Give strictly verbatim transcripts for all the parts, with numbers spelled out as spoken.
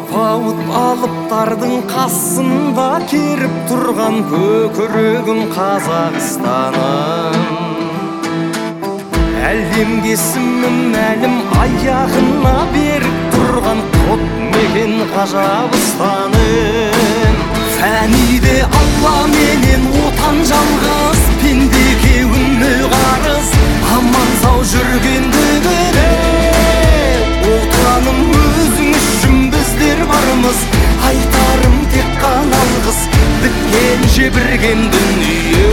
алпауыт алыптардың қасында керіп тұрған көкірегім Қазақстаным. Әлемге сімім әлім аяғына беріп тұрған қот мекен ғажабыстаным. Фәниде алла менен отан жалғыз, пендеге үні қарыз, аман сау жүргендігіне. Отаным өзің үшін біздер бармыз, айтарым тек қана алғыс, біткен жебірген дүние.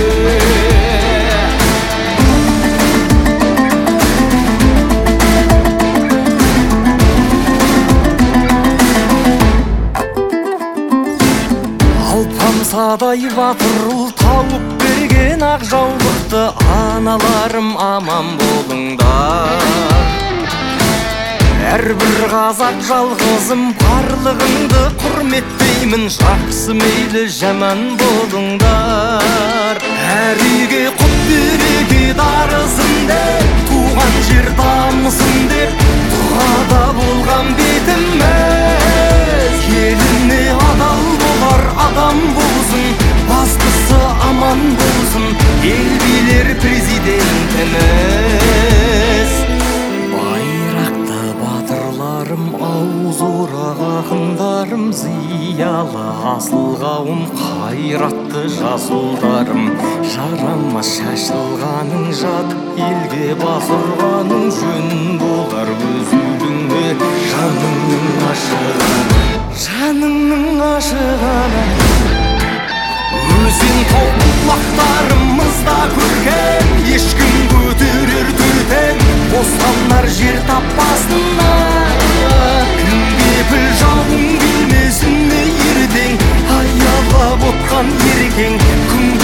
Алпамсадай батыр ұл тауып берген ақ жаулықты аналарым аман болыңдар. Әрбір қазақ жалғызым барлығыңды құрметтеймін, жақсы мейлі жаман болыңдар. Әр үйге құт береке дарысын деп, туған жер дамысын деп, дұғада болған бетіміз. Еліне адал болар адам болсын, бастысы аман болсын, ел билер президентіміз. Байрақты батырларым, ауыз орақ ақындарым, зиялы асыл қауым, қайратты жас ұлдарым. Жарамас шашылғаның, жат елге бас ұрғаның, жөн болар өз үйіңе жаныңның ашығаны. Жаныңның ашығаны. Өзен тау бұлақтарымызда көрген, ешкім көтерер төтен, босқандар жер таппасына. Кімге піл жауың келмесін ертең, аялап отқан еркең күн